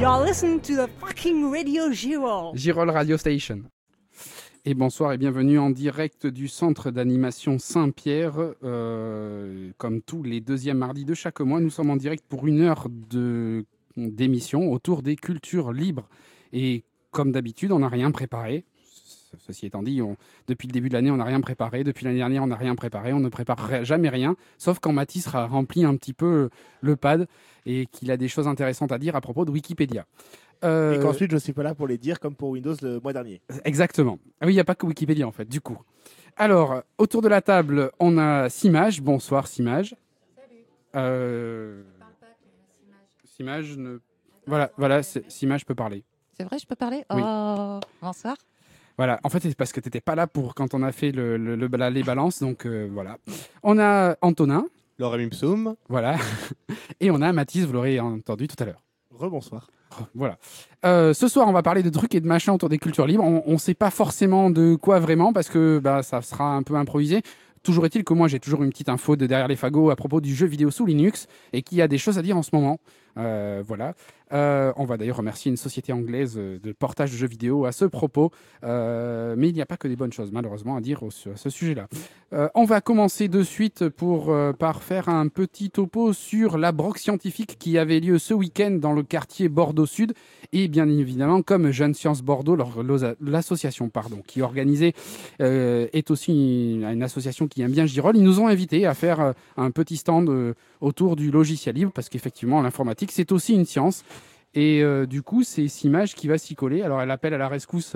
You're listening to the fucking Radio Girol. Girol Radio Station. Et bonsoir et bienvenue en direct du centre d'animation Saint-Pierre. Comme tous les deuxièmes mardis de chaque mois, nous sommes en direct pour une heure d'émission autour des cultures libres. Et comme d'habitude, on n'a rien préparé. Ceci étant dit, depuis le début de l'année, on n'a rien préparé. Depuis l'année dernière, on n'a rien préparé. On ne prépare jamais rien, sauf quand Mathis sera rempli un petit peu le pad et qu'il a des choses intéressantes à dire à propos de Wikipédia. Et qu'ensuite, je ne suis pas là pour les dire comme pour Windows le mois dernier. Exactement. Ah oui, il n'y a pas que Wikipédia en fait, du coup. Alors, autour de la table, on a Simage. Bonsoir Simage. Salut. Simage ne... Voilà, Simage peut parler. C'est vrai, je peux parler ? Oui. Oh, bonsoir. Voilà, en fait, c'est parce que tu n'étais pas là quand on a fait les balances, donc voilà. On a Antonin. Laura Mimsoum. Voilà. Et on a Mathis, vous l'aurez entendu tout à l'heure. Rebonsoir. Voilà. Ce soir, on va parler de trucs et de machins autour des cultures libres. On ne sait pas forcément de quoi vraiment, parce que ça sera un peu improvisé. Toujours est-il que moi, j'ai toujours une petite info de derrière les fagots à propos du jeu vidéo sous Linux et qu'il y a des choses à dire en ce moment. Voilà. On va d'ailleurs remercier une société anglaise de portage de jeux vidéo à ce propos. Mais il n'y a pas que des bonnes choses, malheureusement, à dire à ce sujet-là. On va commencer de suite par faire un petit topo sur la broc scientifique qui avait lieu ce week-end dans le quartier Bordeaux-Sud. Et bien évidemment, comme Jeunes Sciences Bordeaux, l'association qui organisait, est aussi une association qui aime bien Girol. Ils nous ont invités à faire un petit stand autour du logiciel libre, parce qu'effectivement, l'informatique, c'est aussi une science. Et du coup, c'est Simage qui va s'y coller. Alors, elle appelle à la rescousse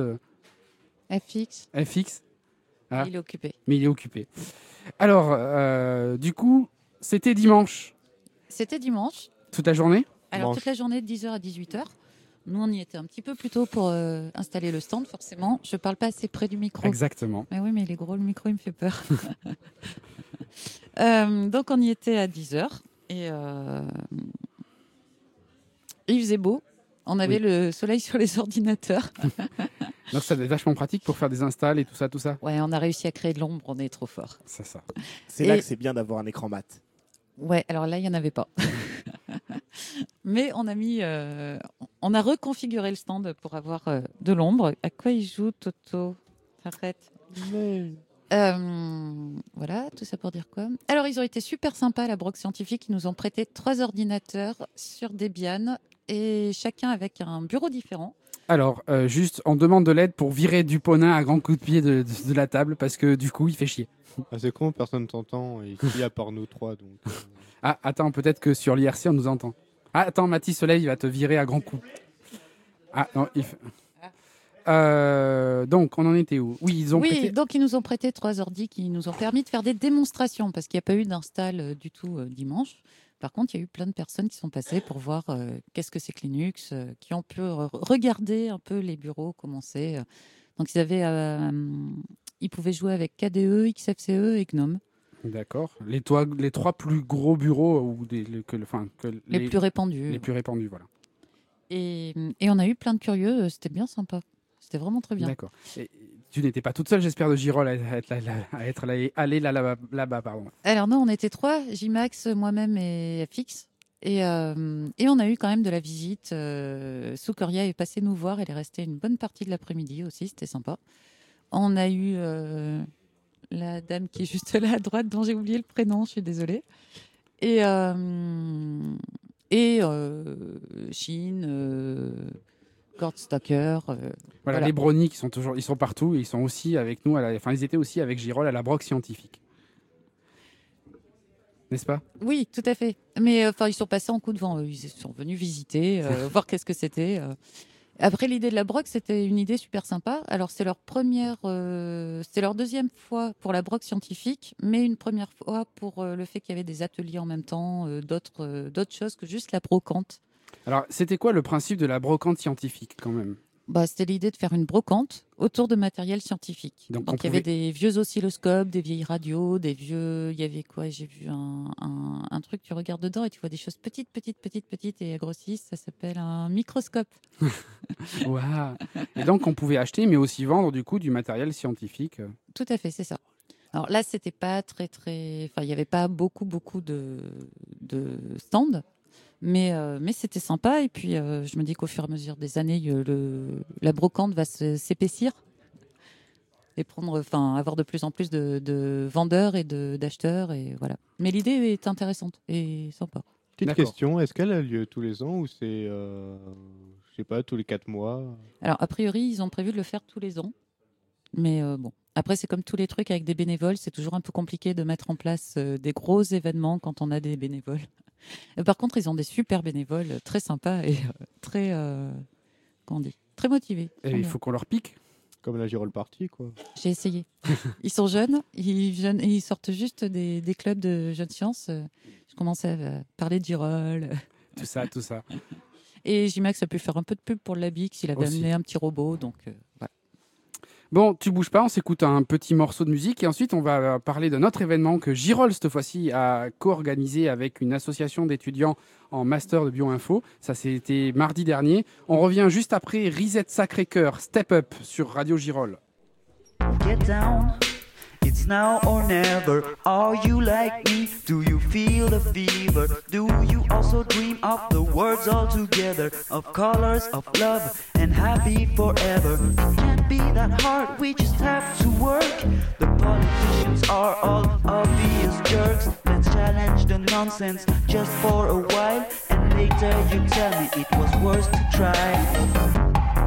FX. Ah. Il est occupé. Mais il est occupé. Alors, du coup, c'était dimanche. C'était dimanche. Toute la journée ? Alors, toute la journée de 10h à 18h. Nous, on y était un petit peu plus tôt pour installer le stand, forcément. Je ne parle pas assez près du micro. Exactement. Mais oui, mais il est gros, le micro, il me fait peur. Donc, on y était à 10h. Et il faisait beau. On avait le soleil sur les ordinateurs. Donc, ça devait être vachement pratique pour faire des installs et tout ça. Ouais, on a réussi à créer de l'ombre. On est trop fort. C'est ça. C'est là que c'est bien d'avoir un écran mat. Ouais, alors là, il n'y en avait pas. Mais on a reconfiguré le stand pour avoir de l'ombre. À quoi il joue, Toto ? Arrête. Voilà, tout ça pour dire quoi ? Alors, ils ont été super sympas, la broc scientifique. Ils nous ont prêté 3 ordinateurs sur Debian et chacun avec un bureau différent. Alors, juste, on demande de l'aide pour virer Duponin à grands coups de pied de la table parce que du coup, il fait chier. Ah, c'est con, personne t'entend ici à part nous trois. Donc, Ah, attends, peut-être que sur l'IRC, on nous entend. Ah, attends, Mathis Soleil, il va te virer à grands coups. Ah, non, donc, on en était où ? Oui, donc ils nous ont prêté 3 ordis qui nous ont permis de faire des démonstrations parce qu'il n'y a pas eu d'install du tout dimanche. Par contre, il y a eu plein de personnes qui sont passées pour voir qu'est-ce que c'est que Linux, qui ont pu regarder un peu les bureaux, comment c'est. Donc, ils pouvaient jouer avec KDE, XFCE et GNOME. D'accord. Les 3 plus gros bureaux les plus répandus. Les plus répandus, voilà. Et on a eu plein de curieux. C'était bien sympa. C'était vraiment très bien. D'accord. Et tu n'étais pas toute seule, j'espère, de Girol à être allée là-bas, pardon. Alors non, on était 3, J-Max, moi-même et FX. Et on a eu quand même de la visite. Soukoria est passée nous voir. Elle est restée une bonne partie de l'après-midi aussi. C'était sympa. On a eu la dame qui est juste là à droite, dont j'ai oublié le prénom, je suis désolée. Et Chine, Gord Stocker. Voilà, les Brownies ils sont partout. Et ils sont aussi avec nous. Ils étaient aussi avec Girol à la broc scientifique. N'est-ce pas ? Oui, tout à fait. Mais ils sont passés en coup de vent. Ils sont venus visiter, voir qu'est-ce que c'était. Après, l'idée de la broc, c'était une idée super sympa. Alors, c'est c'était leur deuxième fois pour la broc scientifique, mais une première fois pour le fait qu'il y avait des ateliers en même temps, d'autres choses que juste la brocante. Alors, c'était quoi le principe de la brocante scientifique, quand même ? C'était l'idée de faire une brocante autour de matériel scientifique. Donc il y avait des vieux oscilloscopes, des vieilles radios, il y avait quoi ? J'ai vu un truc, tu regardes dedans et tu vois des choses petites et elles grossissent. Ça s'appelle un microscope. Waouh ! Et donc on pouvait acheter, mais aussi vendre du coup du matériel scientifique. Tout à fait, c'est ça. Alors là, c'était pas très. Enfin, il n'y avait pas beaucoup de stands. Mais c'était sympa. Et puis, je me dis qu'au fur et à mesure des années, la brocante va s'épaissir et avoir de plus en plus de vendeurs et d'acheteurs. Et voilà. Mais l'idée est intéressante et sympa. Petite D'accord. question, est-ce qu'elle a lieu tous les ans ou c'est, je sais pas, tous les 4 mois? Alors, a priori, ils ont prévu de le faire tous les ans. Mais bon. Après, c'est comme tous les trucs avec des bénévoles. C'est toujours un peu compliqué de mettre en place des gros événements quand on a des bénévoles. Par contre, ils ont des super bénévoles, très sympas et très, comment on dit, très motivés. Et il faut qu'on leur pique. Comme la Girol Party, quoi. J'ai essayé. Ils sont jeunes, ils sortent juste des clubs de jeunes sciences. Je commençais à parler de Girol. Tout ça. Et J-Max a pu faire un peu de pub pour l'Abix. Il avait Aussi. amené un petit robot, donc voilà. Bon, tu bouges pas, on s'écoute un petit morceau de musique et ensuite on va parler d'un autre événement que Girol, cette fois-ci, a co-organisé avec une association d'étudiants en master de bioinfo. Ça, c'était mardi dernier. On revient juste après Reset Sacré-Cœur, Step Up sur Radio Girol. Get down, it's now or never. Are you like me? Do you feel the fever? Do you also dream of the words all together? Of colors, of love, and happy forever? It can't be that hard, we just have to work. The politicians are all obvious jerks. Let's challenge the nonsense just for a while, and later you tell me it was worth to try.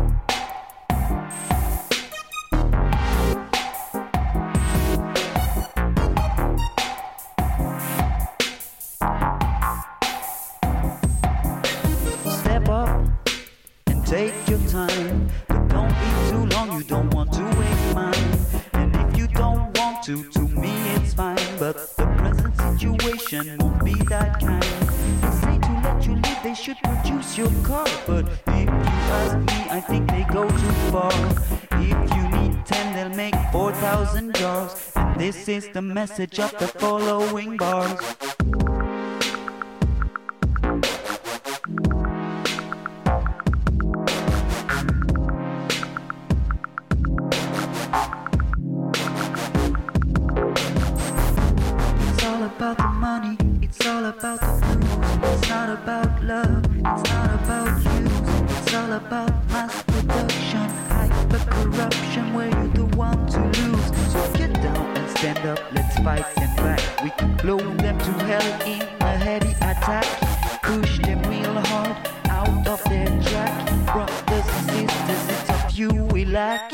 Take your time, but don't be too long, you don't want to waste mine. And if you don't want to me it's fine. But the present situation won't be that kind. They say to let you live, they should produce your car. But if you ask me, I think they go too far. If you need 10, they'll make 4,000 jars. And this is the message of the following bars. About the money, it's all about the blues. It's not about love, it's not about you. It's all about mass production, hyper corruption, where you're the one to lose. So get down and stand up, let's fight them back. We can blow them to hell in a heady attack. Push them real hard out of their track. Brothers and sisters, it's a few we lack.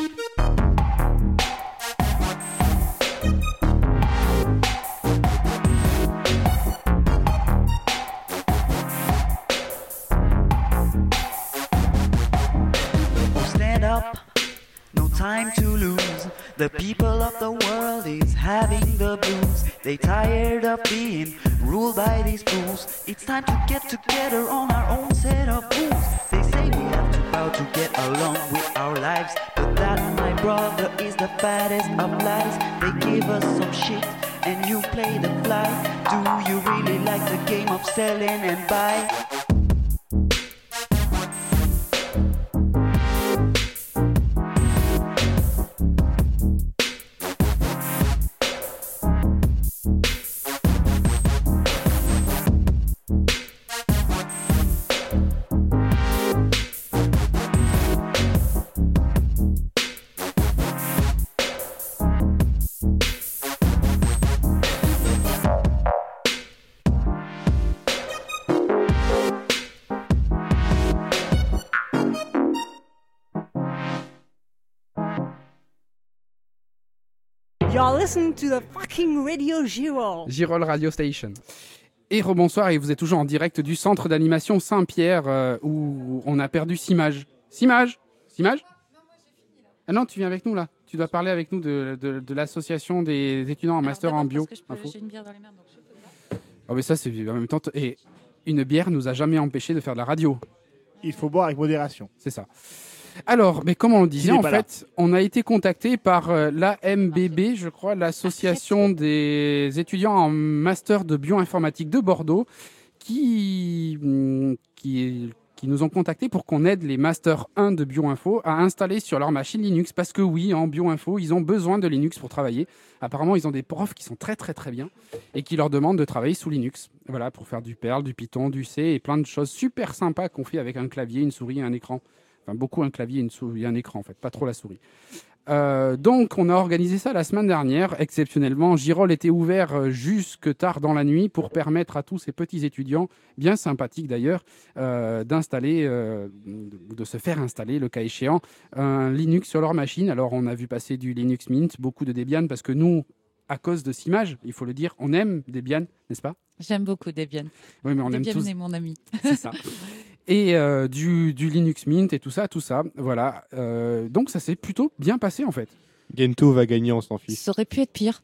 No time to lose. The people of the world is having the blues. They tired of being ruled by these fools. It's time to get together on our own set of rules. They say we have to bow to get along with our lives, but that, my brother, is the fattest of lies. They give us some shit and you play the fly. Do you really like the game of selling and buy? You're listening to the fucking Radio Girol. Girol Radio Station. Et rebonsoir, et vous êtes toujours en direct du centre d'animation Saint-Pierre où on a perdu Simage. Simage. Ah non, tu viens avec nous là. Tu dois parler avec nous de l'association des étudiants en master en bio. J'ai une bière dans les mains, donc je peux pas. Oh mais ça c'est en même temps et une bière nous a jamais empêché de faire de la radio. Il faut boire avec modération. C'est ça. Alors, mais comme on le disait, Il est en pas là. fait, on a été contacté par l'AMBB, je crois, l'association des étudiants en master de bioinformatique de Bordeaux, qui qui nous ont contactés pour qu'on aide les Master 1 de BioInfo à installer sur leur machine Linux. Parce que oui, en BioInfo, ils ont besoin de Linux pour travailler. Apparemment, ils ont des profs qui sont très très très bien et qui leur demandent de travailler sous Linux. Voilà, pour faire du Perl, du Python, du C et plein de choses super sympas qu'on fait avec un clavier, une souris et un écran. Enfin, beaucoup un clavier, une souris et un écran en fait, pas trop la souris. Donc on a organisé ça la semaine dernière. Exceptionnellement, Girol était ouvert jusque tard dans la nuit pour permettre à tous ces petits étudiants, bien sympathiques d'ailleurs, d'installer, de se faire installer, le cas échéant, un Linux sur leur machine. Alors on a vu passer du Linux Mint, beaucoup de Debian, parce que nous, à cause de Simage, il faut le dire, on aime Debian, n'est-ce pas? J'aime beaucoup Debian. Oui, mais on aime Debian tous. est mon ami. C'est ça. Et du Linux Mint et tout ça, voilà. Donc ça s'est plutôt bien passé en fait. Gentoo va gagner, on s'en fiche. Ça aurait pu être pire.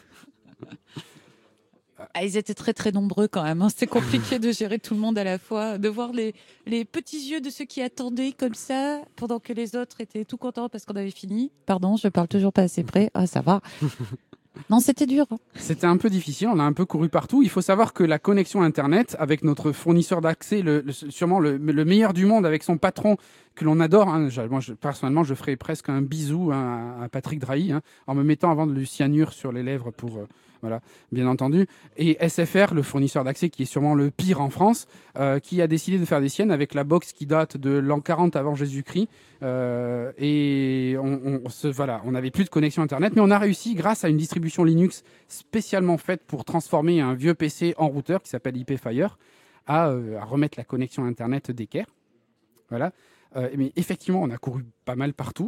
Ils étaient très très nombreux quand même. C'était compliqué de gérer tout le monde à la fois, de voir les petits yeux de ceux qui attendaient comme ça, pendant que les autres étaient tout contents parce qu'on avait fini. Pardon, je parle toujours pas assez près. Ah, ça va. Non, c'était dur. C'était un peu difficile, on a un peu couru partout. Il faut savoir que la connexion Internet avec notre fournisseur d'accès, sûrement le meilleur du monde, avec son patron que l'on adore. Hein. Personnellement, je ferais presque un bisou à Patrick Drahi, hein, en me mettant avant de le cyanure sur les lèvres pour... Voilà, bien entendu. Et SFR, le fournisseur d'accès qui est sûrement le pire en France, qui a décidé de faire des siennes avec la box qui date de l'an 40 avant Jésus-Christ. Et on n'avait plus de connexion Internet, mais on a réussi, grâce à une distribution Linux spécialement faite pour transformer un vieux PC en routeur qui s'appelle IPFire, à remettre la connexion Internet d'équerre. Voilà. Mais effectivement, on a couru pas mal partout.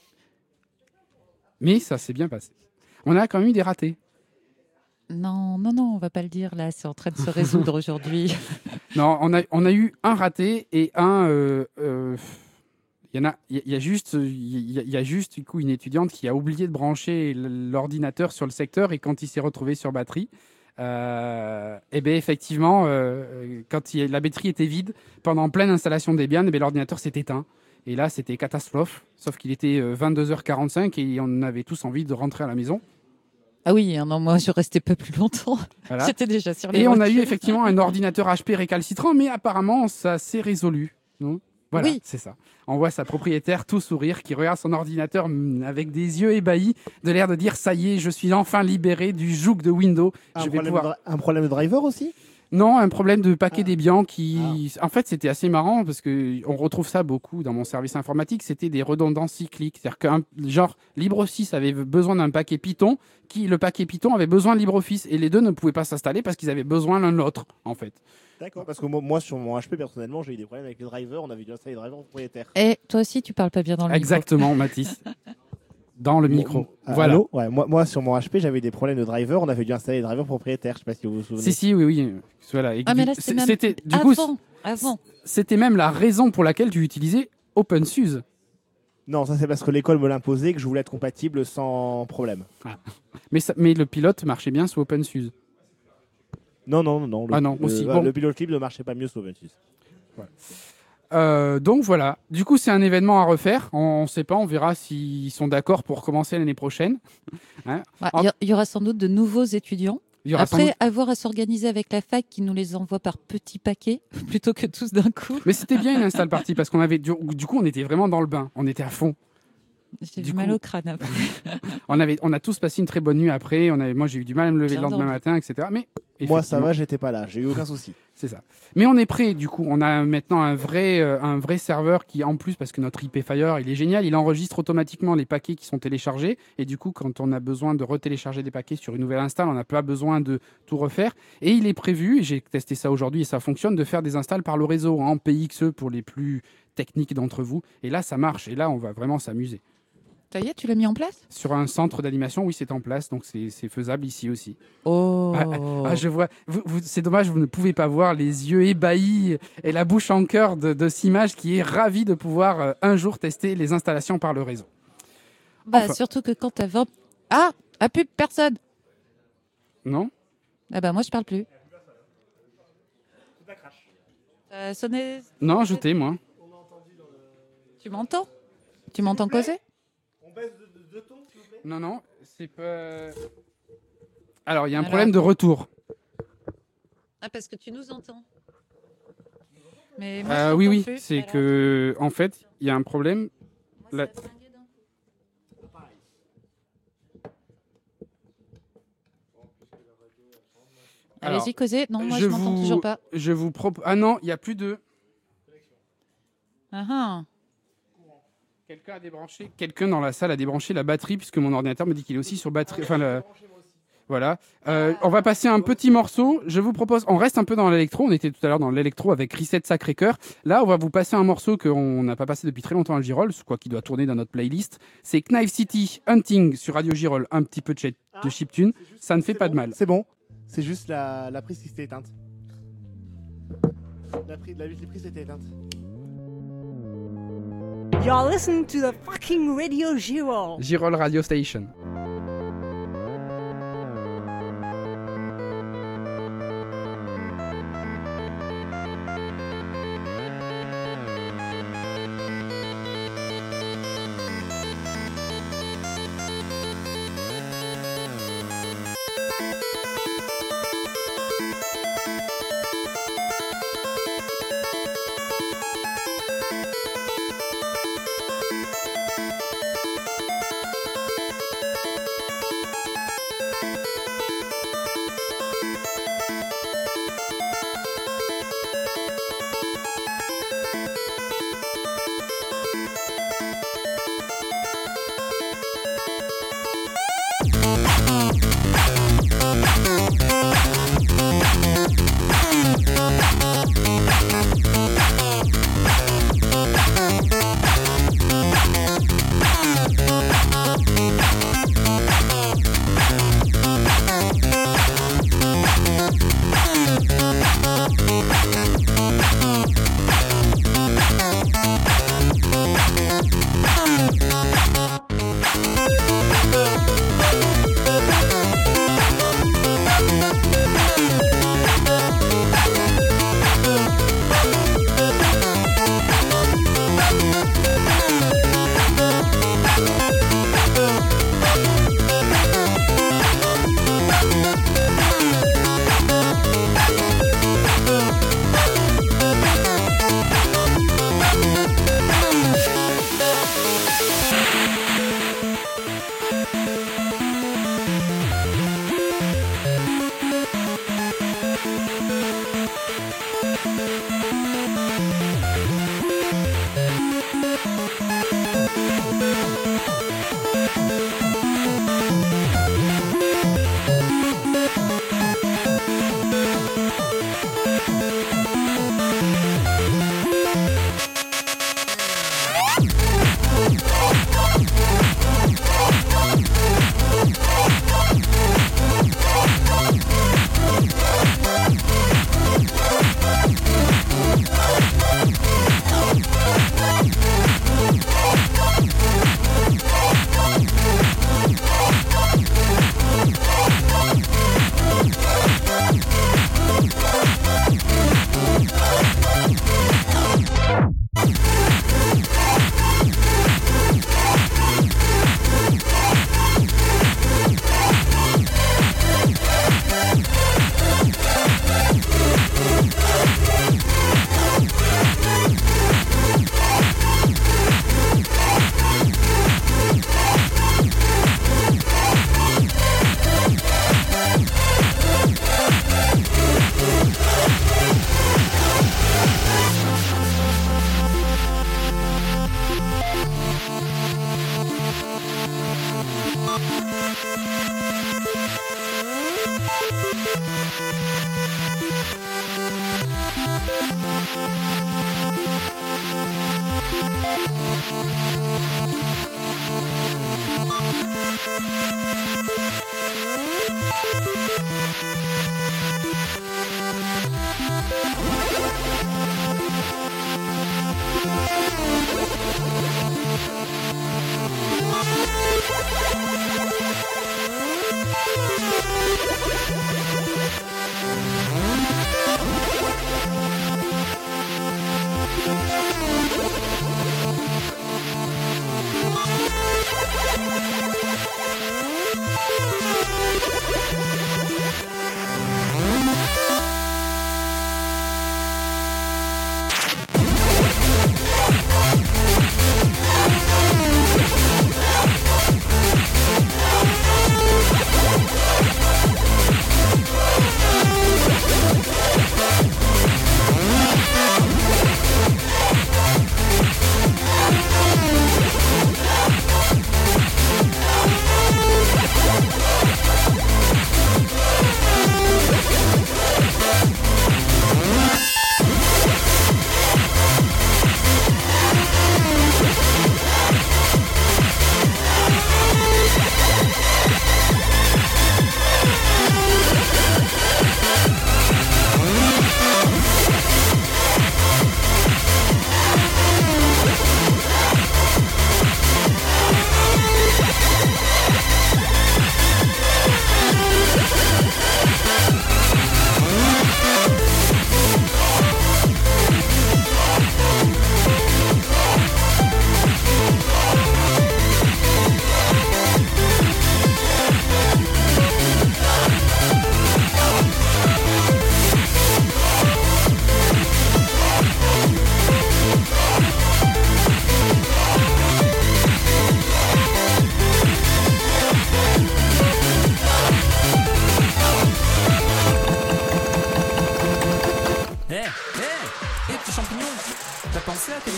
Mais ça s'est bien passé. On a quand même eu des ratés. Non, on va pas le dire là, c'est en train de se résoudre aujourd'hui. Non, on a eu un raté et un... Il y a juste du coup une étudiante qui a oublié de brancher l'ordinateur sur le secteur et quand il s'est retrouvé sur batterie, et ben effectivement, quand la batterie était vide, pendant pleine installation Debian, l'ordinateur s'est éteint. Et là, c'était catastrophe, sauf qu'il était 22h45 et on avait tous envie de rentrer à la maison. Ah oui, non, moi je restais pas plus longtemps. Voilà. J'étais déjà sur les Et on a eu rotules. effectivement un ordinateur HP récalcitrant, mais apparemment ça s'est résolu. Non voilà, Oui. c'est ça. On voit sa propriétaire tout sourire, qui regarde son ordinateur avec des yeux ébahis, de l'air de dire ça y est, je suis enfin libéré du joug de Windows. Un problème de driver aussi? Non, un problème de paquet Debian qui... En fait, c'était assez marrant parce qu'on retrouve ça beaucoup dans mon service informatique. C'était des redondances cycliques. C'est-à-dire qu'un genre LibreOffice avait besoin d'un paquet Python, le paquet Python avait besoin de LibreOffice. Et les deux ne pouvaient pas s'installer parce qu'ils avaient besoin l'un de l'autre, en fait. D'accord, parce que moi, sur mon HP, personnellement, j'ai eu des problèmes avec les drivers. On avait dû installer les drivers propriétaires. Et toi aussi, tu parles pas bien dans le Exactement, Mathis. Dans le micro. Voilà. Allô ouais, moi, sur mon HP, j'avais des problèmes de driver. On avait dû installer les drivers propriétaires. Je sais pas si vous vous souvenez. Si, oui. Voilà. Et Ah, mais là, c'était même avant. C'était même la raison pour laquelle tu utilisais OpenSUSE. Non, ça c'est parce que l'école me l'imposait, que je voulais être compatible sans problème. Ah. Mais le pilote marchait bien sous OpenSUSE. Non. Aussi. Le pilote libre ne marchait pas mieux sous OpenSUSE. Voilà. Donc voilà. Du coup, c'est un événement à refaire. On ne sait pas, on verra s'ils sont d'accord pour commencer l'année prochaine. Hein Il y aura sans doute de nouveaux étudiants. Après, avoir à s'organiser avec la fac qui nous les envoie par petits paquets plutôt que tous d'un coup. Mais c'était bien une install party parce qu'on avait du coup on était vraiment dans le bain, on était à fond. J'ai du mal au crâne après. on a tous passé une très bonne nuit après. Moi j'ai eu du mal à me lever le lendemain matin, etc. Mais moi ça va, j'étais pas là, j'ai eu aucun souci. C'est ça. Mais on est prêt, du coup. On a maintenant un vrai serveur qui, en plus, parce que notre IPFire, il est génial, il enregistre automatiquement les paquets qui sont téléchargés. Et du coup, quand on a besoin de retélécharger des paquets sur une nouvelle install, on n'a pas besoin de tout refaire. Et il est prévu, j'ai testé ça aujourd'hui et ça fonctionne, de faire des installs par le réseau en PXE pour les plus techniques d'entre vous. Et là, ça marche. Et là, on va vraiment s'amuser. Ça y est, tu l'as mis en place? Sur un centre d'animation, oui, c'est en place, donc c'est faisable ici aussi. Oh. Je vois. C'est dommage, vous ne pouvez pas voir les yeux ébahis et la bouche en cœur de Simage qui est ravi de pouvoir un jour tester les installations par le réseau. Surtout que quand t'as 20... Ah, plus personne. Non? Ah moi je parle plus. Sonné... Non, je t'ai, moi. Tu m'entends? Tu m'entends causer? De ton, s'il vous plaît. Non, c'est pas... Alors, il y a un problème de retour. Ah, parce que tu nous entends. Mais moi, je Oui, t'entends oui, plus. c'est Alors, que, en fait, il y a un problème. moi, La- c'est assez dingue. Alors, Allez-y, causez. Non, moi, je m'entends toujours pas. Je vous propose. Ah non, il n'y a plus de. Ah, ah. Quelqu'un dans la salle a débranché la batterie puisque mon ordinateur me dit qu'il est aussi sur batterie. Voilà. On va passer un petit morceau. Je vous propose, on reste un peu dans l'électro. On était tout à l'heure dans l'électro avec Reset Sacré-Cœur. Là, on va vous passer un morceau qu'on n'a pas passé depuis très longtemps à Girol, quoi qui doit tourner dans notre playlist. C'est Knife City Hunting sur Radio Girol, un petit peu de chiptune. Ça ne fait pas de mal. C'est bon. C'est juste la prise qui s'était éteinte. La prise s'était éteinte. You're listening to the fucking Radio Girol. Girol Radio Station.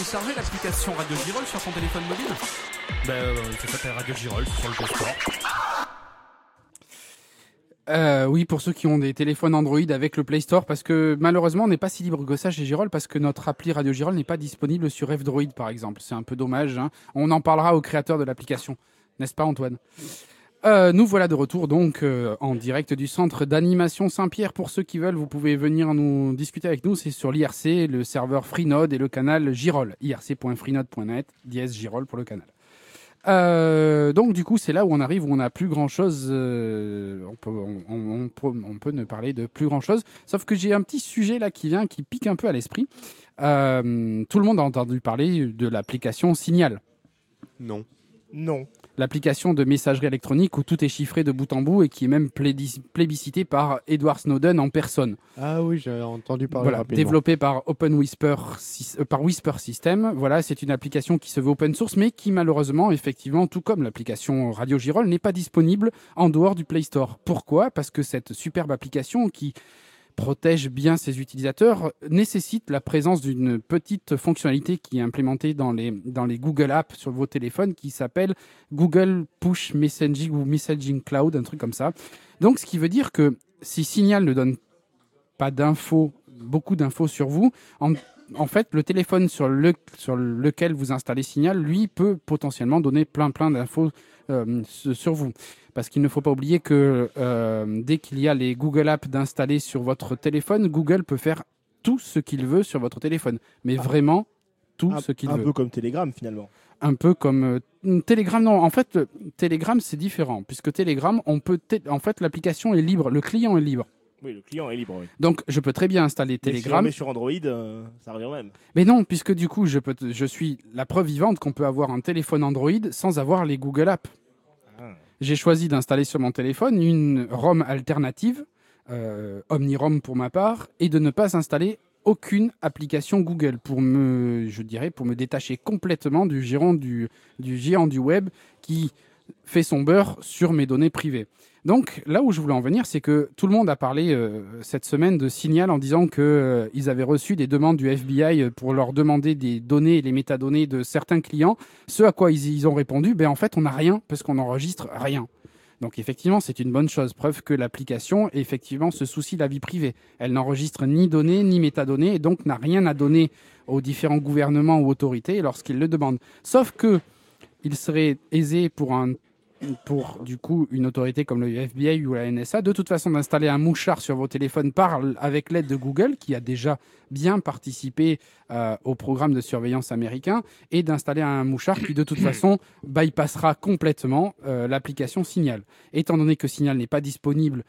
télécharger l'application Radio Girol sur ton téléphone mobile? Ça s'appelle Radio Girol sur le Play Store. Oui, pour ceux qui ont des téléphones Android avec le Play Store, parce que malheureusement, on n'est pas si libre que ça chez Girol, parce que notre appli Radio Girol n'est pas disponible sur F-Droid, par exemple. C'est un peu dommage, hein. On en parlera au créateur de l'application. N'est-ce pas, Antoine? Nous voilà de retour, donc, en direct du centre d'animation Saint-Pierre. Pour ceux qui veulent, vous pouvez venir nous discuter avec nous. C'est sur l'IRC, le serveur Freenode et le canal Girol. irc.freenode.net, dièse Girol pour le canal. Donc du coup c'est là où on arrive, où on n'a plus grand chose, on peut ne parler de plus grand chose, sauf que j'ai un petit sujet là qui pique un peu à l'esprit. Tout le monde a entendu parler de l'application Signal. Non. L'application de messagerie électronique où tout est chiffré de bout en bout et qui est même plébiscitée par Edward Snowden en personne. Ah oui, j'ai entendu parler Voilà, rapidement. développée par par Whisper System. Voilà, c'est une application qui se veut open source, mais qui malheureusement, effectivement, tout comme l'application Radio Girol, n'est pas disponible en dehors du Play Store. Pourquoi ? Parce que cette superbe application qui protège bien ses utilisateurs nécessite la présence d'une petite fonctionnalité qui est implémentée dans les Google Apps sur vos téléphones, qui s'appelle Google Push Messaging ou Messaging Cloud, un truc comme ça. Donc, ce qui veut dire que si Signal ne donne pas d'infos, beaucoup d'infos sur vous, en fait, le téléphone sur lequel vous installez Signal, lui, peut potentiellement donner plein d'infos sur vous. Parce qu'il ne faut pas oublier que dès qu'il y a les Google Apps d'installer sur votre téléphone, Google peut faire tout ce qu'il veut sur votre téléphone. Mais vraiment, tout ce qu'il veut. Un peu comme Telegram, finalement. Un peu comme Telegram. Non, en fait, Telegram, c'est différent. Puisque Telegram, en fait, l'application est libre, le client est libre. Oui, le client est libre, oui. Donc, je peux très bien installer Telegram. Mais si on met sur Android, ça revient au même. Mais non, puisque du coup, je suis la preuve vivante qu'on peut avoir un téléphone Android sans avoir les Google Apps. J'ai choisi d'installer sur mon téléphone une ROM alternative, OmniROM pour ma part, et de ne pas installer aucune application Google pour me détacher complètement du géant du web qui fait son beurre sur mes données privées. Donc là où je voulais en venir, c'est que tout le monde a parlé cette semaine de Signal en disant qu'ils avaient reçu des demandes du FBI pour leur demander des données et les métadonnées de certains clients. Ce à quoi ils ont répondu, en fait on n'a rien parce qu'on n'enregistre rien. Donc effectivement c'est une bonne chose, preuve que l'application effectivement se soucie de la vie privée. Elle n'enregistre ni données ni métadonnées et donc n'a rien à donner aux différents gouvernements ou autorités lorsqu'ils le demandent. Sauf que il serait aisé pour du coup une autorité comme le FBI ou la NSA de toute façon d'installer un mouchard sur vos téléphones avec l'aide de Google qui a déjà bien participé au programme de surveillance américain et d'installer un mouchard qui de toute façon bypassera complètement l'application Signal. Étant donné que Signal n'est pas disponible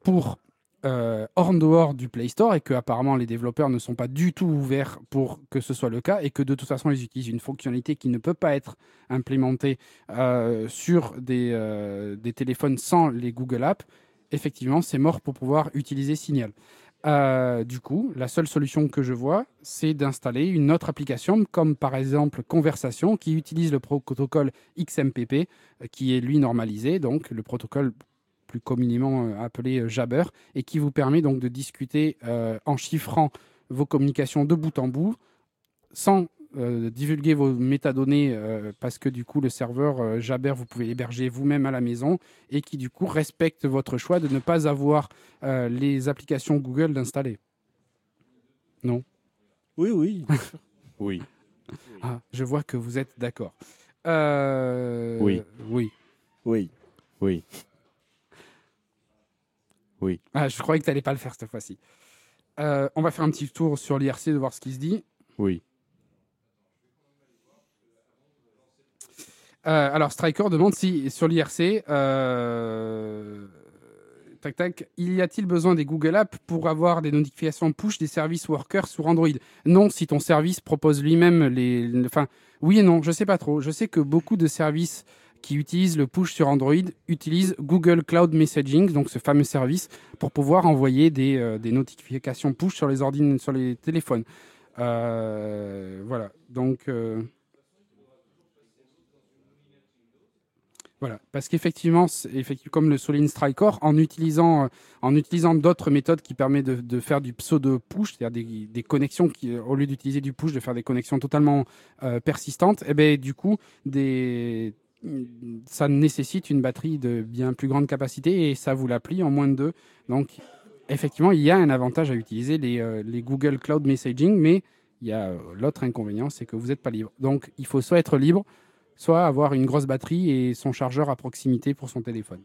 en dehors du Play Store et que apparemment les développeurs ne sont pas du tout ouverts pour que ce soit le cas et que de toute façon ils utilisent une fonctionnalité qui ne peut pas être implémentée sur des téléphones sans les Google Apps, effectivement c'est mort pour pouvoir utiliser Signal. Du coup, la seule solution que je vois, c'est d'installer une autre application comme par exemple Conversation qui utilise le protocole XMPP qui est lui normalisé, donc le protocole plus communément appelé Jabber, et qui vous permet donc de discuter en chiffrant vos communications de bout en bout, sans divulguer vos métadonnées, parce que du coup le serveur Jabber, vous pouvez l'héberger vous-même à la maison, et qui du coup respecte votre choix de ne pas avoir les applications Google d'installer. Non ? Oui. Oui. Ah, je vois que vous êtes d'accord. Oui. Ah, je croyais que tu n'allais pas le faire cette fois-ci. On va faire un petit tour sur l'IRC, de voir ce qui se dit. Oui. Alors, Striker demande si, sur l'IRC, y a-t-il besoin des Google Apps pour avoir des notifications push des services workers sur Android ? Non, si ton service propose lui-même oui et non, je sais pas trop. Je sais que beaucoup de services qui utilisent le push sur Android utilisent Google Cloud Messaging, donc ce fameux service, pour pouvoir envoyer des notifications push sur les téléphones. Voilà, donc... Voilà, parce qu'effectivement, comme le souligne Strykor, en utilisant d'autres méthodes qui permettent de faire du pseudo-push, c'est-à-dire des connexions qui, au lieu d'utiliser du push, de faire des connexions totalement persistantes, et ben du coup, ça nécessite une batterie de bien plus grande capacité et ça vous la plie en moins de 2. Donc, effectivement, il y a un avantage à utiliser les Google Cloud Messaging, mais il y a l'autre inconvénient, c'est que vous n'êtes pas libre. Donc, il faut soit être libre, soit avoir une grosse batterie et son chargeur à proximité pour son téléphone.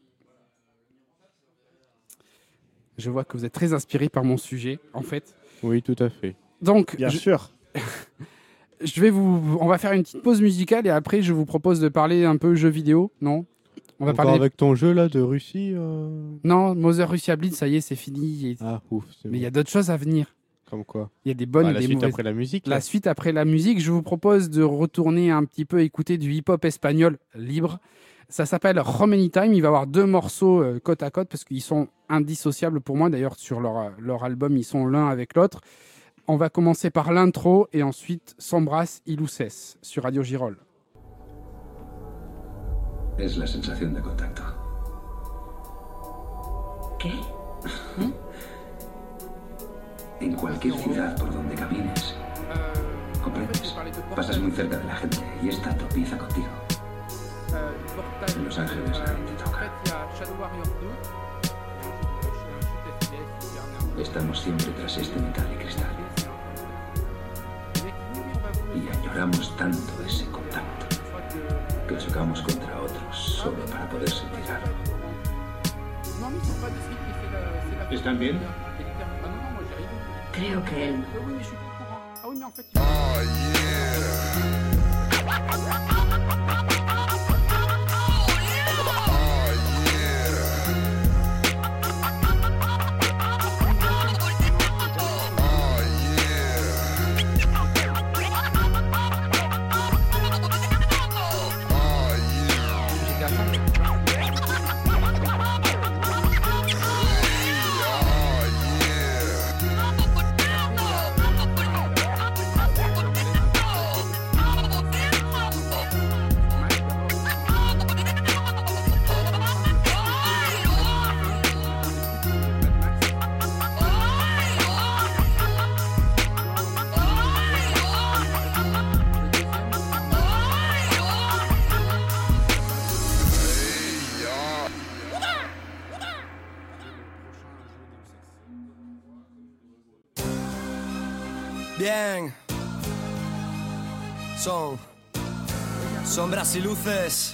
Je vois que vous êtes très inspiré par mon sujet, en fait. Oui, tout à fait. Donc, Bien sûr. On va faire une petite pause musicale et après, je vous propose de parler un peu jeux vidéo, non? On va parler avec ton jeu là de Russie Non, Mother Russia Blitz, ça y est, c'est fini. Ah, ouf. Mais il y a d'autres choses à venir. Comme quoi? Il y a des bonnes et des mauvaises. La suite après la musique. La suite après la musique, je vous propose de retourner un petit peu écouter du hip-hop espagnol libre. Ça s'appelle Home Anytime. Il va y avoir 2 morceaux côte à côte parce qu'ils sont indissociables pour moi. D'ailleurs, sur leur album, ils sont l'un avec l'autre. On va commencer par l'intro et ensuite Sombras y Luces sur Radio Girol. Es la sensación de contacto. ¿Qué? En cualquier ciudad por donde camines, comprendes, pasas muy cerca de la gente y esta tropieza contigo. En Los Ángeles nadie te toca. Estamos siempre tras este metal de cristal. Y añoramos tanto ese contacto que chocamos contra otros solo para poder sentir algo. ¿Están bien? Creo que él. Bien. Son sombras y luces.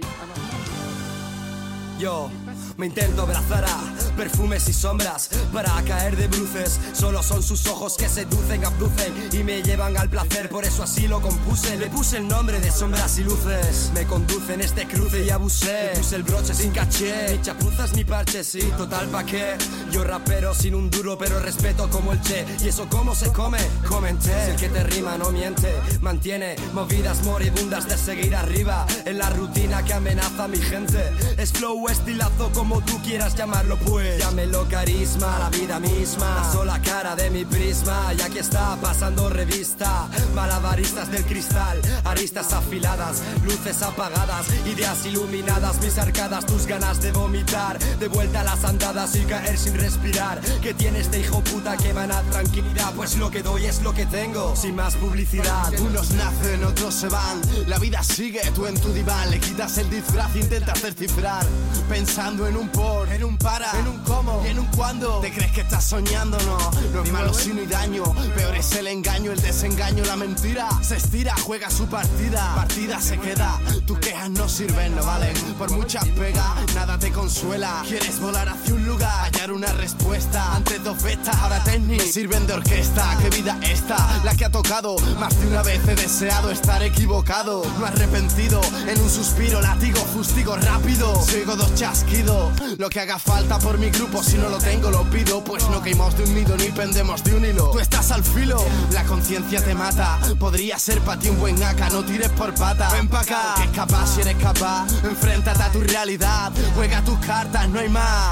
Yo me intento abrazar a perfumes y sombras para caer de bruces. Solo son sus ojos que seducen, abducen y me llevan al placer. Por eso así lo compuse. Le puse el nombre de sombras y luces. Me conducen este cruce y abusé. Le puse el broche sin caché. Ni chapuzas ni parches, sí, total pa' qué. Yo rapero sin un duro pero respeto como el Che. Y eso cómo se come, comenté. Si el que te rima no miente, mantiene movidas moribundas de seguir arriba en la rutina que amenaza a mi gente. Es flow estilazo como tú quieras llamarlo pues. Llámelo carisma, la vida misma, la sola cara de mi prisma. Y aquí está pasando revista, malabaristas del cristal, aristas afiladas, luces apagadas, ideas iluminadas, mis arcadas, tus ganas de vomitar, de vuelta a las andadas y caer sin respirar. ¿Qué tiene este hijo puta que emana tranquilidad? Pues lo que doy es lo que tengo, sin más publicidad. Unos nacen, otros se van, la vida sigue, tú en tu diván le quitas el disfraz, intentas descifrar, pensando en un por, en un para, en un cómo y en un cuándo. ¿Te crees que estás soñando? No es malo si no hay daño, peor es el engaño, el desengaño, la mentira. Se estira, juega su partida se queda. Tus quejas no sirven, no valen, por muchas pegas, nada te consuela. Quieres volar hacia un lugar, hallar una respuesta. Antes 2 bestas, ahora técnicas me sirven de orquesta. ¿Qué vida esta? La que ha tocado, más de una vez he deseado estar equivocado. No arrepentido, en un suspiro, latigo, fustigo rápido. Sigo 2 chasquidos, lo que haga falta por mi grupo, si no lo tengo lo pido. Pues no caímos de un nido ni pendemos de un hilo. Tú estás al filo, la conciencia te mata. Podría ser para ti un buen AK, no tires por pata. Ven pa' acá, que es capaz si eres capaz. Enfréntate a tu realidad, juega tus cartas, no hay más.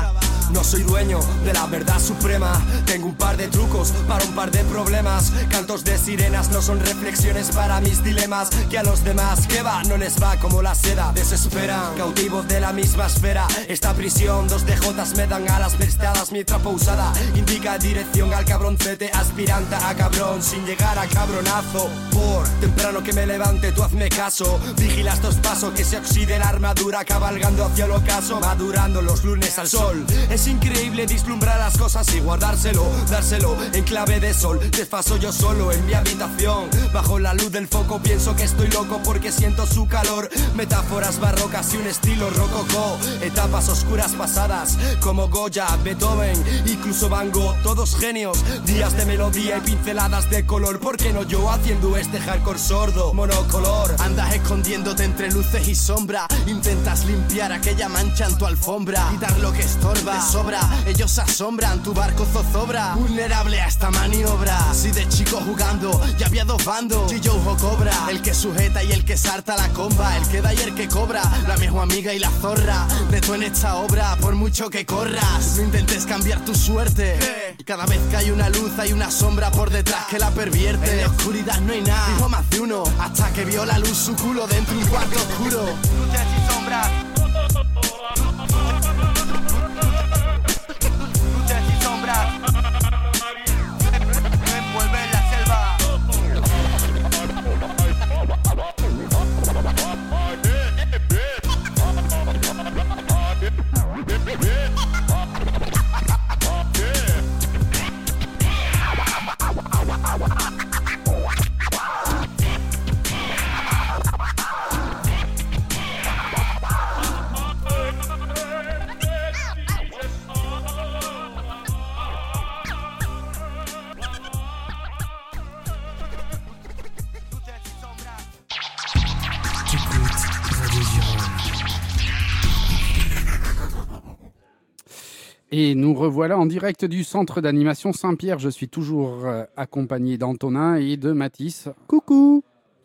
No soy dueño de la verdad suprema. Tengo un par de trucos para un par de problemas. Cantos de sirenas no son reflexiones para mis dilemas. Que a los demás que va no les va como la seda. Desesperan, cautivos de la misma esfera. Esta prisión, 2 DJs me dan alas prestadas. Mi trapa usada indica dirección al cabroncete. Aspirante a cabrón sin llegar a cabronazo. Por temprano que me levante, tú hazme caso. Vigila estos pasos que se oxide la armadura. Cabalgando hacia el ocaso, madurando los lunes al sol. Es increíble vislumbrar las cosas y guardárselo, dárselo en clave de sol. Desfaso yo solo en mi habitación, bajo la luz del foco. Pienso que estoy loco porque siento su calor. Metáforas barrocas y un estilo rococó. Etapas oscuras pasadas como Goya, Beethoven, incluso Van Gogh. Todos genios, días de melodía y pinceladas de color. ¿Por qué no yo haciendo este hardcore sordo, monocolor? Andas escondiéndote entre luces y sombra. Intentas limpiar aquella mancha en tu alfombra. Quitar lo que estorba, de sobra. Ellos asombran, tu barco zozobra. Vulnerable a esta maniobra. Si de chico jugando ya había 2 bandos. G.I. Joe o Cobra, el que sujeta y el que salta la comba. El que da y el que cobra, la mejor amiga y la zorra. De tú en esta obra, por mucho que corras, no intentes cambiar tu suerte. Cada vez que hay una luz hay una sombra por detrás que la pervierte. En la oscuridad no hay nada, dijo más de uno, hasta que vio la luz su culo dentro de un cuarto oscuro. Luces y sombras. Luces y sombras. Me envuelve en la selva. Et nous revoilà en direct du centre d'animation Saint-Pierre. Je suis toujours accompagné d'Antonin et de Mathis. Coucou.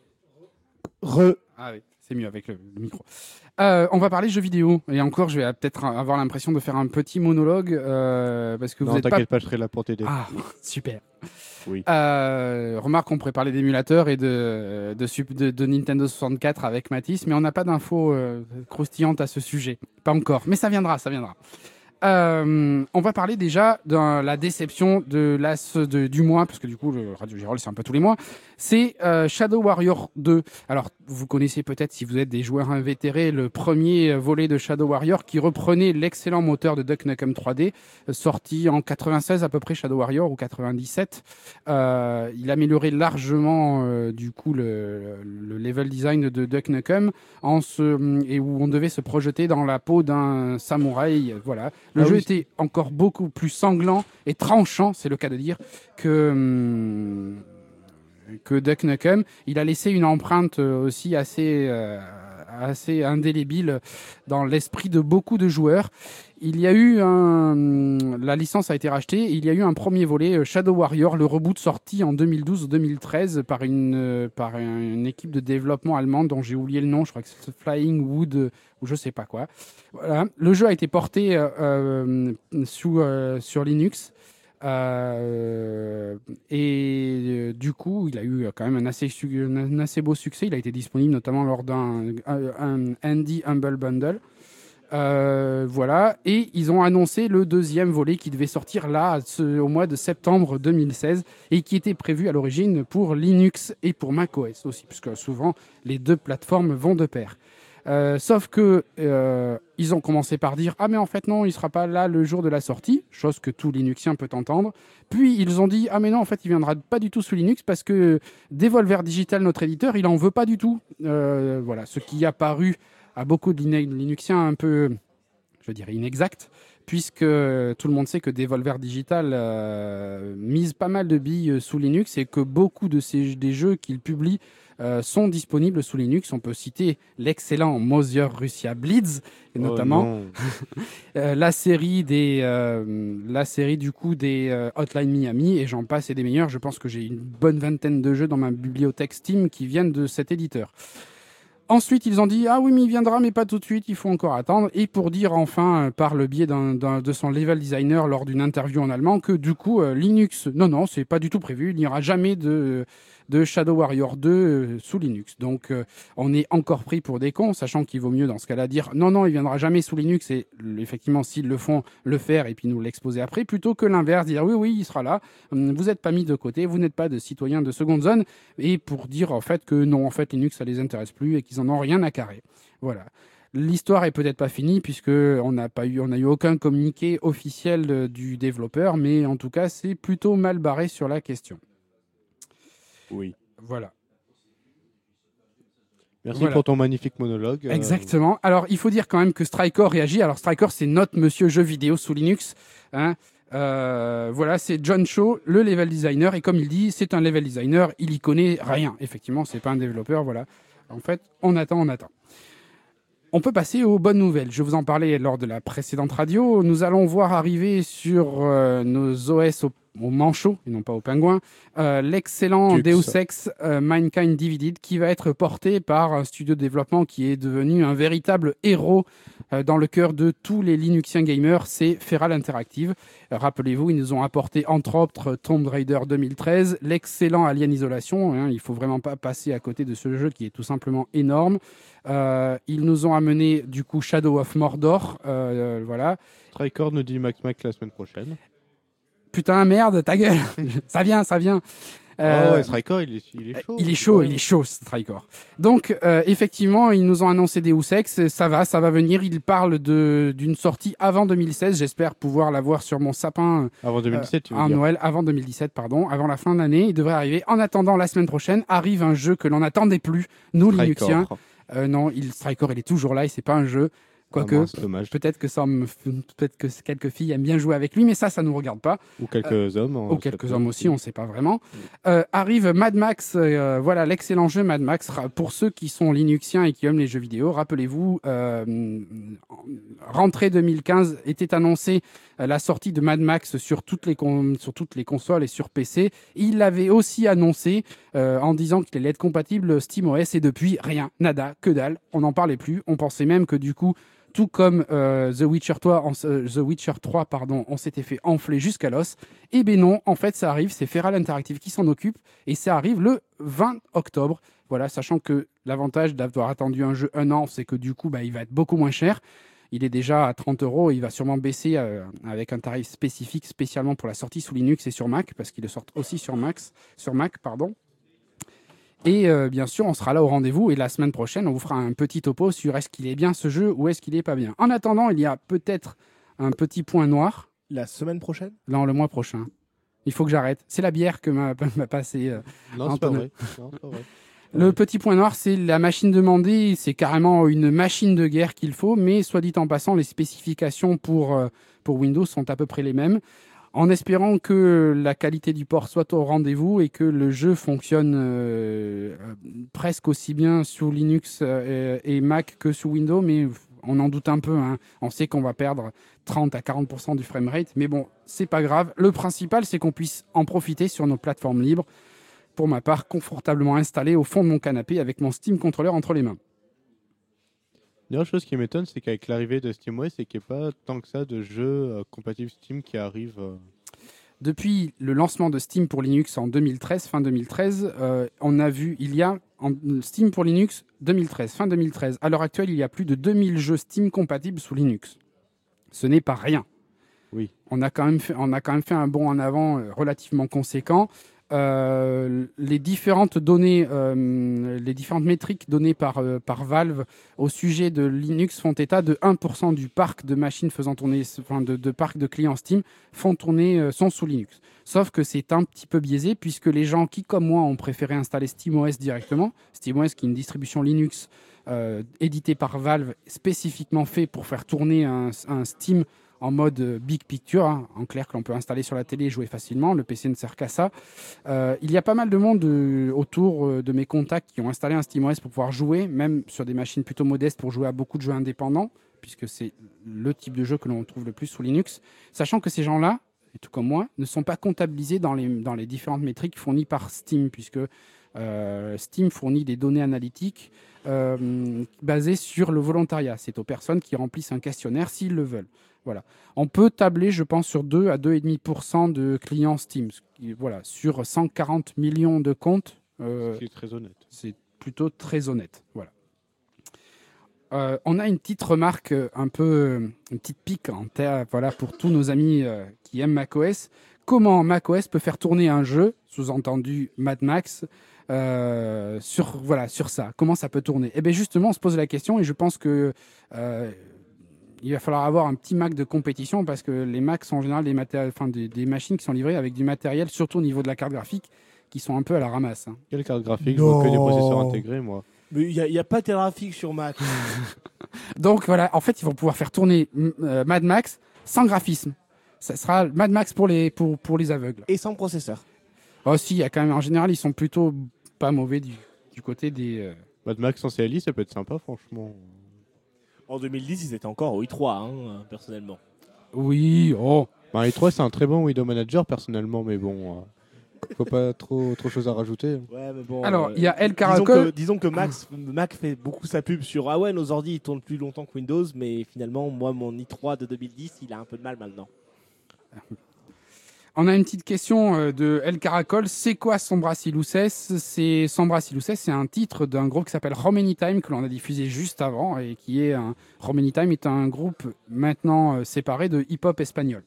Ah oui, c'est mieux avec le micro. On va parler jeux vidéo. Et encore, je vais peut-être avoir l'impression de faire un petit monologue parce que vous êtes t'inquiète pas, je serai là pour t'aider. Ah, super. Oui. Remarque, on pourrait parler d'émulateurs et de Nintendo 64 avec Mathis, mais on n'a pas d'infos croustillantes à ce sujet. Pas encore, mais ça viendra, ça viendra. On va parler déjà de la déception de l'as du mois, parce que du coup, le Radio Girol, c'est un peu tous les mois. C'est Shadow Warrior 2. Alors, vous connaissez peut-être, si vous êtes des joueurs invétérés, le premier volet de Shadow Warrior qui reprenait l'excellent moteur de Duck Nukem 3D, sorti en 96 à peu près, Shadow Warrior, ou 97. Il améliorait largement, du coup, le level design de Duck Nukem, et où on devait se projeter dans la peau d'un samouraï. Voilà. Le jeu était encore beaucoup plus sanglant et tranchant, c'est le cas de dire, que Duck Nukem. Il a laissé une empreinte aussi assez indélébile dans l'esprit de beaucoup de joueurs. Il y a eu la licence a été rachetée. Il y a eu un premier volet, Shadow Warrior, le reboot sorti en 2012 ou 2013 par une équipe de développement allemande dont j'ai oublié le nom. Je crois que c'est Flying Wood ou je sais pas quoi. Voilà. Le jeu a été porté sur Linux. Du coup, il a eu quand même un assez beau succès. Il a été disponible notamment lors d'un Indie Humble Bundle. Voilà, et ils ont annoncé le deuxième volet qui devait sortir là au mois de septembre 2016 et qui était prévu à l'origine pour Linux et pour macOS aussi, puisque souvent les deux plateformes vont de pair. Sauf que ils ont commencé par dire ah mais en fait non, il sera pas là le jour de la sortie, chose que tout Linuxien peut entendre. Puis ils ont dit ah mais non, en fait il viendra pas du tout sous Linux parce que Devolver Digital, notre éditeur, il en veut pas du tout. Voilà, ce qui a paru à beaucoup de Linuxiens un peu, je dirais, inexact, puisque tout le monde sait que Devolver Digital mise pas mal de billes sous Linux et que beaucoup des jeux qu'il publie sont disponibles sous Linux. On peut citer l'excellent Mother Russia Bleeds, et notamment la série du coup des Hotline Miami, et j'en passe et des meilleurs. Je pense que j'ai une bonne vingtaine de jeux dans ma bibliothèque Steam qui viennent de cet éditeur. Ensuite, ils ont dit ah oui, mais il viendra, mais pas tout de suite, il faut encore attendre. Et pour dire enfin, par le biais de son level designer lors d'une interview en allemand, que du coup, Linux, non, c'est pas du tout prévu. Il n'y aura jamais de Shadow Warrior 2 sous Linux. Donc, on est encore pris pour des cons, sachant qu'il vaut mieux dans ce cas-là dire non, il viendra jamais sous Linux. Et effectivement, s'ils le font, le faire et puis nous l'exposer après, plutôt que l'inverse, dire oui, il sera là. Vous n'êtes pas mis de côté, vous n'êtes pas de citoyens de seconde zone. Et pour dire en fait que non, en fait, Linux, ça les intéresse plus et qu'ils en ont rien à carrer. Voilà. L'histoire est peut-être pas finie puisque on n'a eu aucun communiqué officiel du développeur, mais en tout cas, c'est plutôt mal barré sur la question. Oui. Voilà. Merci pour ton magnifique monologue. Exactement. Alors, il faut dire quand même que Strykor réagit. Alors, Strykor, c'est notre monsieur jeu vidéo sous Linux. Hein. Voilà, c'est John Shaw, le level designer. Et comme il dit, c'est un level designer. Il y connaît rien. Effectivement, c'est pas un développeur. Voilà. En fait, on attend. On peut passer aux bonnes nouvelles. Je vous en parlais lors de la précédente radio. Nous allons voir arriver sur nos OS au manchot, et non pas au pingouin, l'excellent Deus Ex Mankind Divided, qui va être porté par un studio de développement qui est devenu un véritable héros dans le cœur de tous les Linuxiens gamers, c'est Feral Interactive. Rappelez-vous, ils nous ont apporté entre autres Tomb Raider 2013, l'excellent Alien Isolation, hein, il ne faut vraiment pas passer à côté de ce jeu qui est tout simplement énorme. Ils nous ont amené du coup Shadow of Mordor, voilà. Strykor nous dit Mac la semaine prochaine. Putain, merde, ta gueule. ça vient. Ouais, Strykor, il est chaud. Il est chaud, Strykor. Donc, effectivement, ils nous ont annoncé Deus Ex. Ça va venir. Ils parlent d'une sortie avant 2016. J'espère pouvoir la voir sur mon sapin. Avant 2017, tu veux en dire. Noël, avant 2017, pardon. Avant la fin d'année. Il devrait arriver. En attendant, la semaine prochaine, arrive un jeu que l'on n'attendait plus, nous, Linuxiens. Non, Strykor, il est toujours là et c'est pas un jeu. Quoique, peut-être que quelques filles aiment bien jouer avec lui, mais ça nous regarde pas. Ou quelques hommes. Ou quelques hommes aussi, on ne sait pas vraiment. Arrive Mad Max, voilà l'excellent jeu Mad Max. Pour ceux qui sont linuxiens et qui aiment les jeux vidéo, rappelez-vous, rentrée 2015 était annoncée la sortie de Mad Max sur toutes les consoles et sur PC. Il l'avait aussi annoncé en disant qu'il allait être compatible SteamOS et depuis, rien, nada, que dalle. On n'en parlait plus. On pensait même que du coup, tout comme The Witcher 3, on s'était fait enfler jusqu'à l'os. Eh bien non, en fait, ça arrive, c'est Feral Interactive qui s'en occupe, et ça arrive le 20 octobre. Voilà, sachant que l'avantage d'avoir attendu un jeu un an, c'est que du coup, il va être beaucoup moins cher. Il est déjà à 30 €, il va sûrement baisser avec un tarif spécifique, spécialement pour la sortie sous Linux et sur Mac, parce qu'il le sort aussi sur Mac. Et bien sûr, on sera là au rendez-vous. Et la semaine prochaine, on vous fera un petit topo sur est-ce qu'il est bien ce jeu ou est-ce qu'il est pas bien. En attendant, il y a peut-être un petit point noir. La semaine prochaine ? Non, le mois prochain. Il faut que j'arrête. C'est la bière que m'a passé Non, c'est pas vrai. Le petit point noir, c'est la machine demandée. C'est carrément une machine de guerre qu'il faut. Mais soit dit en passant, les spécifications pour Windows sont à peu près les mêmes. En espérant que la qualité du port soit au rendez-vous et que le jeu fonctionne presque aussi bien sous Linux et Mac que sous Windows, mais on en doute un peu. Hein. On sait qu'on va perdre 30 à 40% du framerate, mais bon, c'est pas grave. Le principal, c'est qu'on puisse en profiter sur nos plateformes libres. Pour ma part, confortablement installé au fond de mon canapé avec mon Steam Controller entre les mains. Une autre chose qui m'étonne, c'est qu'avec l'arrivée de SteamOS, c'est qu'il n'y a pas tant que ça de jeux compatibles Steam qui arrivent. Depuis le lancement de Steam pour Linux en 2013, fin 2013, on a vu, il y a Steam pour Linux 2013, fin 2013. À l'heure actuelle, il y a plus de 2000 jeux Steam compatibles sous Linux. Ce n'est pas rien. Oui. On a quand même fait un bond en avant relativement conséquent. Les différentes données, les différentes métriques données par Valve au sujet de Linux font état de 1% du parc de machines faisant tourner, de parc de clients Steam sont sous Linux. Sauf que c'est un petit peu biaisé puisque les gens qui, comme moi, ont préféré installer SteamOS directement, SteamOS qui est une distribution Linux éditée par Valve, spécifiquement fait pour faire tourner un Steam en mode big picture, hein, en clair que l'on peut installer sur la télé et jouer facilement. Le PC ne sert qu'à ça. Il y a pas mal de monde autour de mes contacts qui ont installé un SteamOS pour pouvoir jouer, même sur des machines plutôt modestes pour jouer à beaucoup de jeux indépendants, puisque c'est le type de jeu que l'on trouve le plus sous Linux, sachant que ces gens-là, et tout comme moi, ne sont pas comptabilisés dans les différentes métriques fournies par Steam, puisque Steam fournit des données analytiques basé sur le volontariat. C'est aux personnes qui remplissent un questionnaire s'ils le veulent. Voilà. On peut tabler, je pense, sur 2 à 2,5% de clients Steam. Voilà, sur 140 millions de comptes. C'est très honnête. C'est plutôt très honnête. Voilà. On a une petite remarque, un peu une petite pique en terre, voilà, pour tous nos amis qui aiment macOS. Comment macOS peut faire tourner un jeu, sous-entendu Mad Max, sur ça? Comment ça peut tourner? Eh bien justement, on se pose la question et je pense que il va falloir avoir un petit Mac de compétition parce que les Macs sont en général des machines qui sont livrées avec du matériel, surtout au niveau de la carte graphique, qui sont un peu à la ramasse. Hein. Quelle carte graphique? Je vois que des processeurs intégrés, moi. Mais il n'y a pas de graphique sur Mac. Donc voilà, en fait, ils vont pouvoir faire tourner Mad Max sans graphisme. Ça sera Mad Max pour les aveugles. Et sans processeur. Oh si, il y a quand même, en général, ils sont plutôt pas mauvais du côté des... Mad Max sans CLI, ça peut être sympa, franchement. En 2010, ils étaient encore au i3, personnellement. Oui, oh. Bah, i3, c'est un très bon Window Manager, personnellement, mais bon... Faut pas trop chose à rajouter. Ouais, mais bon, alors, il y a El Caracol. Disons que Mac fait beaucoup sa pub sur ah ouais, nos ordi ils tournent plus longtemps que Windows, mais finalement, moi, mon i3 de 2010, il a un peu de mal maintenant. On a une petite question de El Caracol. C'est quoi Sombra Si Luces? Sombra Si Luces, c'est un titre d'un groupe qui s'appelle Romany Time que l'on a diffusé juste avant et qui est Romany Time est un groupe maintenant séparé de hip-hop espagnol.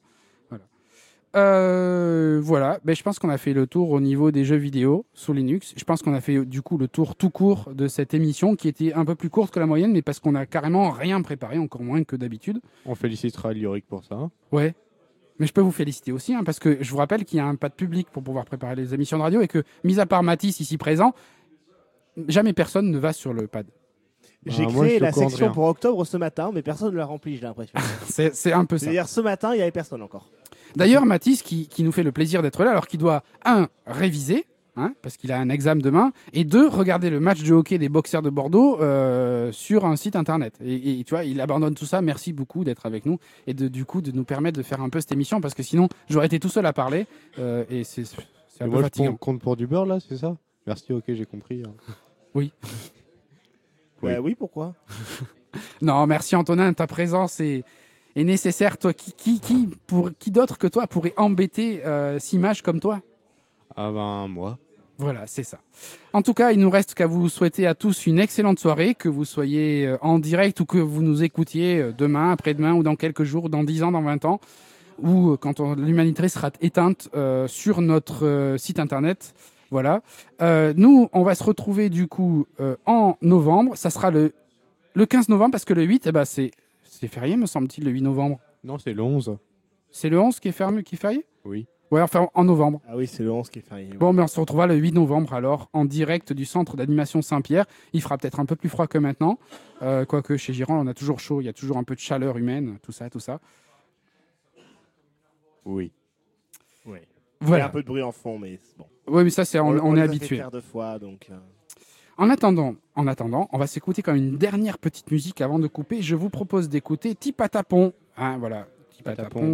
Voilà, je pense qu'on a fait le tour au niveau des jeux vidéo sous Linux. Je pense qu'on a fait du coup le tour tout court de cette émission qui était un peu plus courte que la moyenne, mais parce qu'on a carrément rien préparé, encore moins que d'habitude. On félicitera Lyric pour ça. Ouais, mais je peux vous féliciter aussi, parce que je vous rappelle qu'il y a un pas de public pour pouvoir préparer les émissions de radio et que, mis à part Mathis ici présent, jamais personne ne va sur le pad. J'ai créé la section pour octobre ce matin, mais personne ne l'a remplie, j'ai l'impression. c'est un peu ça. C'est-à-dire ce matin, il n'y avait personne encore. D'ailleurs, Mathis, qui nous fait le plaisir d'être là, alors qu'il doit, 1, réviser, parce qu'il a un examen demain, et 2, regarder le match de hockey des Boxers de Bordeaux sur un site internet. Et tu vois, il abandonne tout ça. Merci beaucoup d'être avec nous et du coup de nous permettre de faire un peu cette émission, parce que sinon, j'aurais été tout seul à parler, et c'est un peu fatigant. Je compte pour du beurre, là, c'est ça? Merci, ok, j'ai compris. Oui. Oui, pourquoi? Non, merci Antonin, ta présence est nécessaire. Toi, qui d'autre que toi pourrait embêter Simage comme toi? Ah ben, moi. Voilà, c'est ça. En tout cas, il nous reste qu'à vous souhaiter à tous une excellente soirée, que vous soyez en direct ou que vous nous écoutiez demain, après-demain ou dans quelques jours, dans 10 ans, dans 20 ans, ou quand l'humanité sera éteinte sur notre site internet. Voilà. Nous, on va se retrouver du coup en novembre. Ça sera le 15 novembre parce que le 8, c'est férié, me semble-t-il, le 8 novembre. Non, c'est le 11. C'est le 11 qui est férié? Oui. Ouais, enfin en novembre. Ah oui, c'est le 11 qui est férié. Bon, mais on se retrouvera le 8 novembre alors, en direct du centre d'animation Saint-Pierre. Il fera peut-être un peu plus froid que maintenant. Quoique chez Giron, on a toujours chaud, il y a toujours un peu de chaleur humaine, tout ça. Oui. Oui. Voilà. Il y a un peu de bruit en fond, mais bon. Oui, mais ça, on est habitué. Deux fois, donc. En attendant, on va s'écouter quand même une dernière petite musique avant de couper. Je vous propose d'écouter Tipatapon. Voilà. Patapon,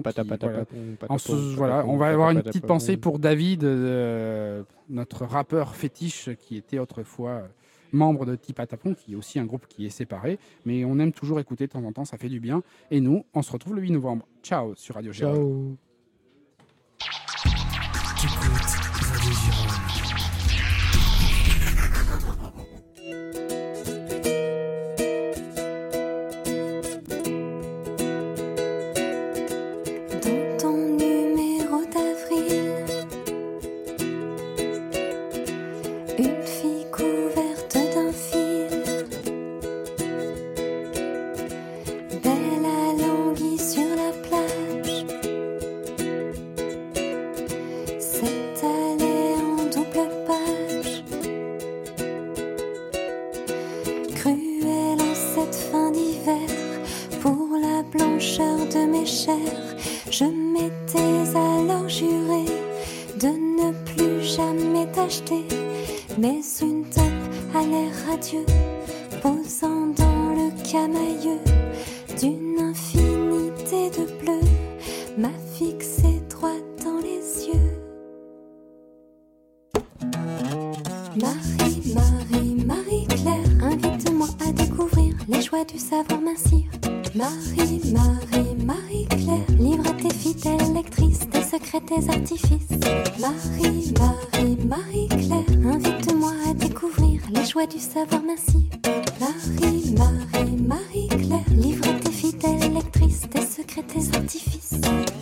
on va avoir une petite pensée pour David, notre rappeur fétiche qui était autrefois membre de Tipatapon, qui est aussi un groupe qui est séparé. Mais on aime toujours écouter de temps en temps, ça fait du bien. Et nous, on se retrouve le 8 novembre. Ciao sur Radio Giron. Ciao. Je m'étais alors juré de ne plus jamais t'acheter, mais une tape à l'air radieux, posant dans le camailleux d'une infinité de bleu, m'a fixé droit dans les yeux. Marie-Claire, invite-moi Marie, Marie, Marie-Claire, livre à tes fidèles lectrices tes secrets, tes artifices. Marie, Marie, Marie-Claire, invite-moi à découvrir les joies du savoir massif. Marie, Marie, Marie-Claire, livre à tes fidèles lectrices tes secrets, tes artifices.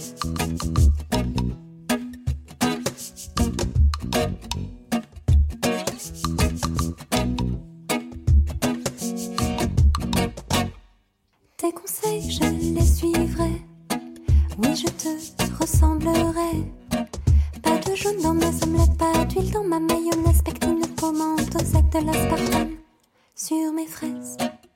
Tes conseils, je les suivrai. Oui, je te ressemblerai. Pas de jaune dans mes omelettes, pas d'huile dans ma mayonnaise, pectine de pomme, dosette de l'aspartame sur mes fraises.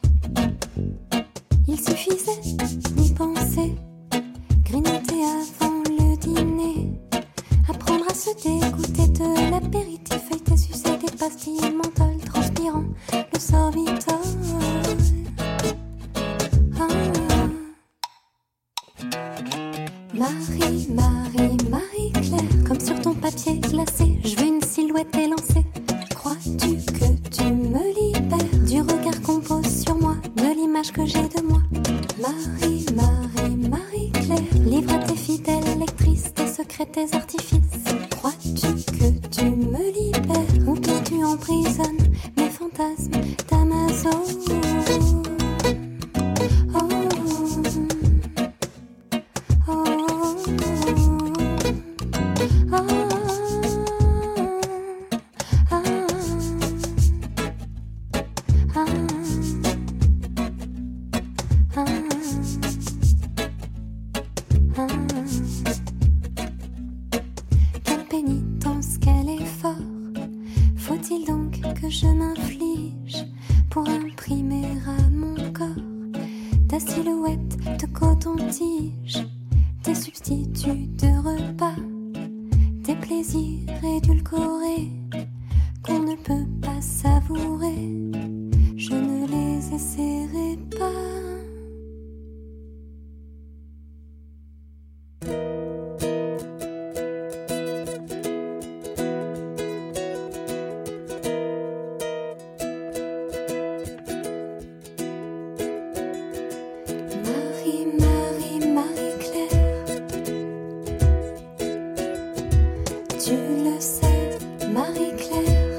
Il suffisait d'y penser, grignoter avant le dîner, apprendre à se dégoûter de l'apéritif, feuilleter, sucer des pastilles menthol, transpirant le sorbitol. Marie, Marie, Marie-Claire, comme sur ton papier glacé, je veux une silhouette élancée. Crois-tu que tu me libères du regard qu'on pose sur moi, de l'image que j'ai de moi? Marie, Marie, Marie-Claire, livre à tes fidèles lectrices tes secrets, tes artifices. Crois-tu que tu me libères ou que tu emprisonnes mes fantasmes d'Amazon? Quelle pénitence, quel effort faut-il donc que je m'inflige pour imprimer à mon corps ta silhouette de coton-tige, tes substituts de repas, tes plaisirs édulcorés qu'on ne peut pas savourer, je ne les essaierai pas. Marie, Marie, Marie-Claire, tu le sais, Marie-Claire.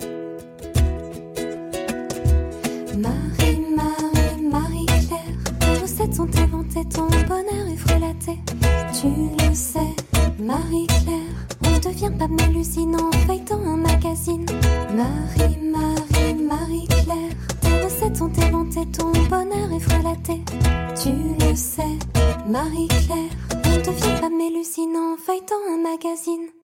Marie, Marie, Marie-Claire, tes recettes sont inventées, ton bonheur est frelaté. Tu le sais, Marie-Claire, on ne devient pas mélusine en feuilletant un magazine. Marie, Marie, Marie-Claire, tes recettes sont inventées, ton bonheur est frelaté. Tu le sais, Marie-Claire, on ne devient pas mélusine en feuilletant un magazine.